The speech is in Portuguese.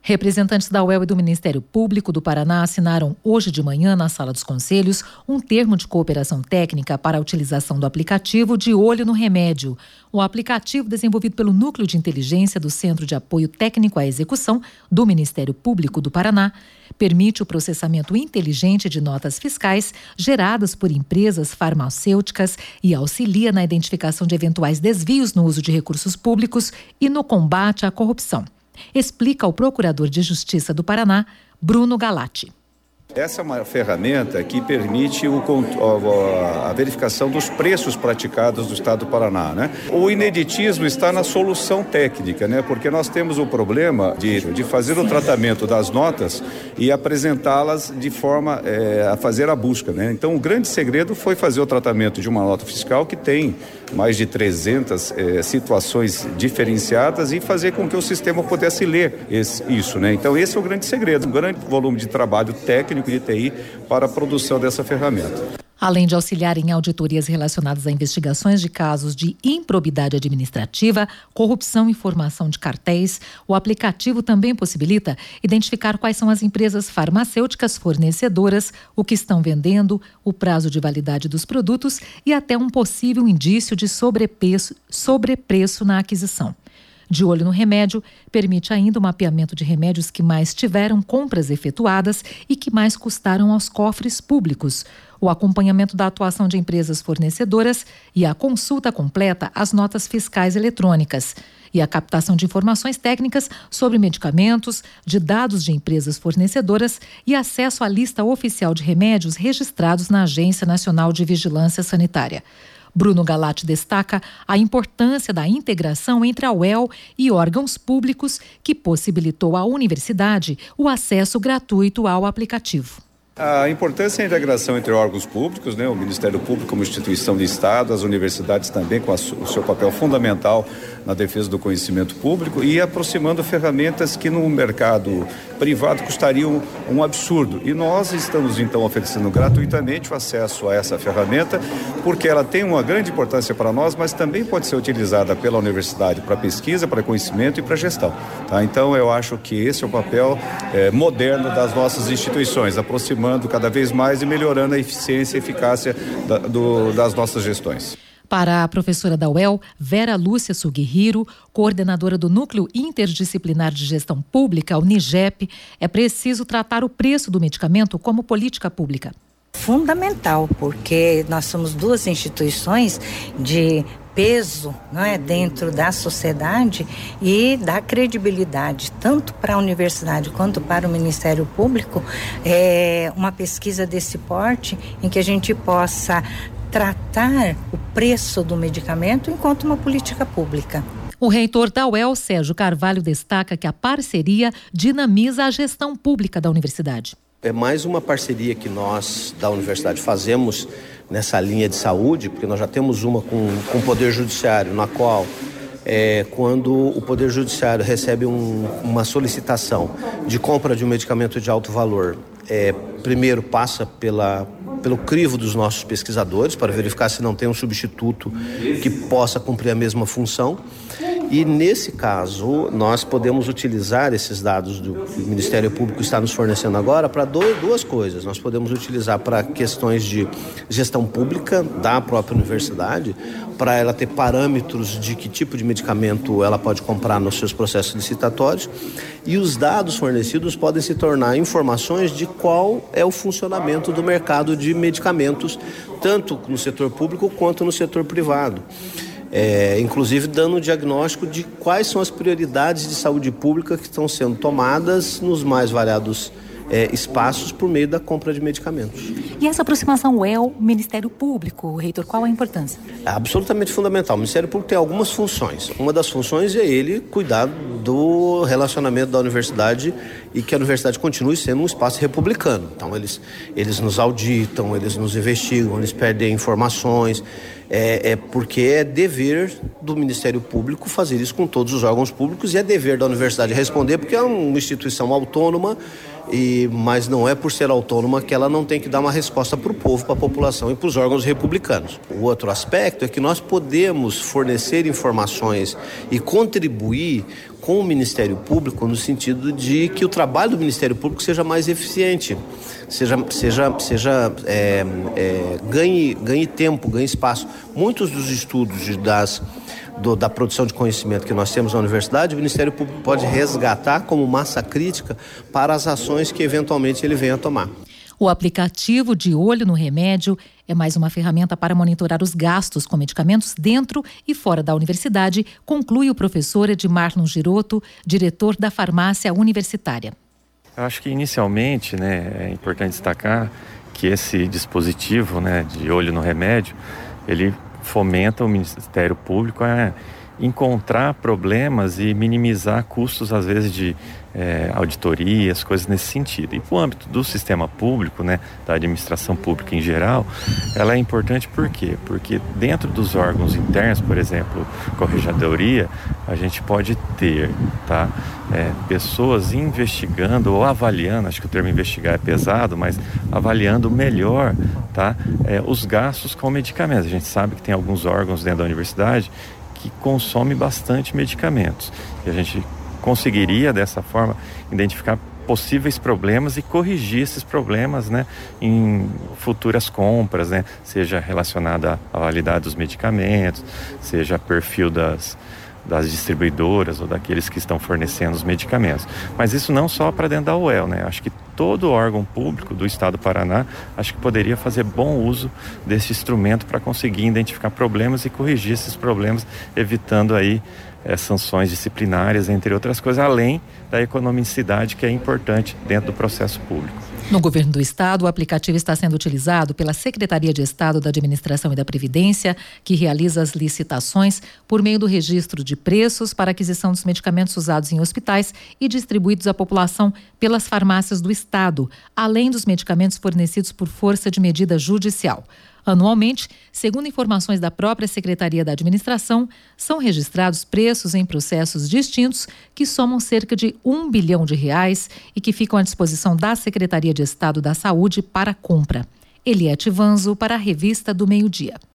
Representantes da UEL e do Ministério Público do Paraná assinaram hoje de manhã, na Sala dos Conselhos, um termo de cooperação técnica para a utilização do aplicativo De Olho no Remédio. O aplicativo, desenvolvido pelo Núcleo de Inteligência do Centro de Apoio Técnico à Execução do Ministério Público do Paraná, permite o processamento inteligente de notas fiscais geradas por empresas farmacêuticas e auxilia na identificação de eventuais desvios no uso de recursos públicos e no combate à corrupção. Explica o Procurador de Justiça do Paraná, Bruno Galati. Essa é uma ferramenta que permite a verificação dos preços praticados do Estado do Paraná, né? O ineditismo está na solução técnica, né? Porque nós temos o problema de fazer o tratamento das notas e apresentá-las de forma a fazer a busca, né? Então, o grande segredo foi fazer o tratamento de uma nota fiscal que tem mais de 300 situações diferenciadas e fazer com que o sistema pudesse ler isso, né? Então, esse é o grande segredo, um grande volume de trabalho técnico de TI para a produção dessa ferramenta. Além de auxiliar em auditorias relacionadas a investigações de casos de improbidade administrativa, corrupção e formação de cartéis, o aplicativo também possibilita identificar quais são as empresas farmacêuticas fornecedoras, o que estão vendendo, o prazo de validade dos produtos e até um possível indício de sobrepreço na aquisição. De Olho no Remédio permite ainda o mapeamento de remédios que mais tiveram compras efetuadas e que mais custaram aos cofres públicos, o acompanhamento da atuação de empresas fornecedoras e a consulta completa às notas fiscais eletrônicas e a captação de informações técnicas sobre medicamentos, de dados de empresas fornecedoras e acesso à lista oficial de remédios registrados na Agência Nacional de Vigilância Sanitária. Bruno Galati destaca a importância da integração entre a UEL e órgãos públicos que possibilitou à universidade o acesso gratuito ao aplicativo. A importância da integração entre órgãos públicos, né, o Ministério Público como instituição de Estado, as universidades também com o seu papel fundamental na defesa do conhecimento público e aproximando ferramentas que no mercado privado custariam um absurdo. E nós estamos então oferecendo gratuitamente o acesso a essa ferramenta, porque ela tem uma grande importância para nós, mas também pode ser utilizada pela universidade para pesquisa, para conhecimento e para gestão. Tá? Então eu acho que esse é o papel moderno das nossas instituições, aproximando cada vez mais e melhorando a eficiência e eficácia das nossas gestões. Para a professora da UEL, Vera Lúcia Sugihiro, coordenadora do Núcleo Interdisciplinar de Gestão Pública, o NIGEP, é preciso tratar o preço do medicamento como política pública. Fundamental, porque nós somos duas instituições de peso, não é, dentro da sociedade e da credibilidade, tanto para a universidade quanto para o Ministério Público, uma pesquisa desse porte em que a gente possa tratar o preço do medicamento enquanto uma política pública. O reitor da UEL, Sérgio Carvalho, destaca que a parceria dinamiza a gestão pública da universidade. É mais uma parceria que nós, da universidade, fazemos nessa linha de saúde, porque nós já temos uma com o Poder Judiciário, na qual, quando o Poder Judiciário recebe uma solicitação de compra de um medicamento de alto valor, primeiro passa pelo crivo dos nossos pesquisadores para verificar se não tem um substituto que possa cumprir a mesma função. E nesse caso, nós podemos utilizar esses dados do Ministério Público que está nos fornecendo agora para duas coisas. Nós podemos utilizar para questões de gestão pública da própria universidade, para ela ter parâmetros de que tipo de medicamento ela pode comprar nos seus processos licitatórios. E os dados fornecidos podem se tornar informações de qual é o funcionamento do mercado de medicamentos, tanto no setor público quanto no setor privado. Inclusive dando um diagnóstico de quais são as prioridades de saúde pública que estão sendo tomadas nos mais variados espaços por meio da compra de medicamentos. E essa aproximação UEL-Ministério Público, reitor, qual a importância? É absolutamente fundamental. O Ministério Público tem algumas funções. Uma das funções é ele cuidar do relacionamento da universidade e que a universidade continue sendo um espaço republicano. Então eles nos auditam, eles nos investigam, eles pedem informações, porque é dever do Ministério Público fazer isso com todos os órgãos públicos e é dever da universidade responder, porque é uma instituição autônoma mas não é por ser autônoma que ela não tem que dar uma resposta para o povo, para a população e para os órgãos republicanos. O outro aspecto é que nós podemos fornecer informações e contribuir com o Ministério Público no sentido de que o trabalho do Ministério Público seja mais eficiente, ganhe tempo, ganhe espaço. Muitos dos estudos da produção de conhecimento que nós temos na universidade, o Ministério Público pode resgatar como massa crítica para as ações que eventualmente ele venha a tomar. O aplicativo De Olho no Remédio é mais uma ferramenta para monitorar os gastos com medicamentos dentro e fora da universidade, conclui o professor Edmarlon Girotto, diretor da farmácia universitária. Eu acho que inicialmente, é importante destacar que esse dispositivo, de olho no remédio, ele fomenta o Ministério Público a encontrar problemas e minimizar custos, às vezes, de auditorias, coisas nesse sentido. E no âmbito do sistema público, da administração pública em geral, ela é importante por quê? Porque dentro dos órgãos internos, por exemplo, corregedoria, a gente pode ter pessoas investigando ou avaliando, acho que o termo investigar é pesado, mas avaliando melhor os gastos com medicamentos. A gente sabe que tem alguns órgãos dentro da universidade que consomem bastante medicamentos. E a gente conseguiria, dessa forma, identificar possíveis problemas e corrigir esses problemas em futuras compras, seja relacionada à validade dos medicamentos, seja perfil das distribuidoras ou daqueles que estão fornecendo os medicamentos. Mas isso não só para dentro da UEL, Acho que todo órgão público do Estado do Paraná, acho que poderia fazer bom uso desse instrumento para conseguir identificar problemas e corrigir esses problemas, evitando aí sanções disciplinares, entre outras coisas, além da economicidade que é importante dentro do processo público. No governo do estado, o aplicativo está sendo utilizado pela Secretaria de Estado da Administração e da Previdência, que realiza as licitações por meio do registro de preços para aquisição dos medicamentos usados em hospitais e distribuídos à população pelas farmácias do estado, além dos medicamentos fornecidos por força de medida judicial. Anualmente, segundo informações da própria Secretaria da Administração, são registrados preços em processos distintos que somam cerca de R$1 bilhão e que ficam à disposição da Secretaria de Estado da Saúde para compra. Eliete Vanzo para a Revista do Meio-Dia.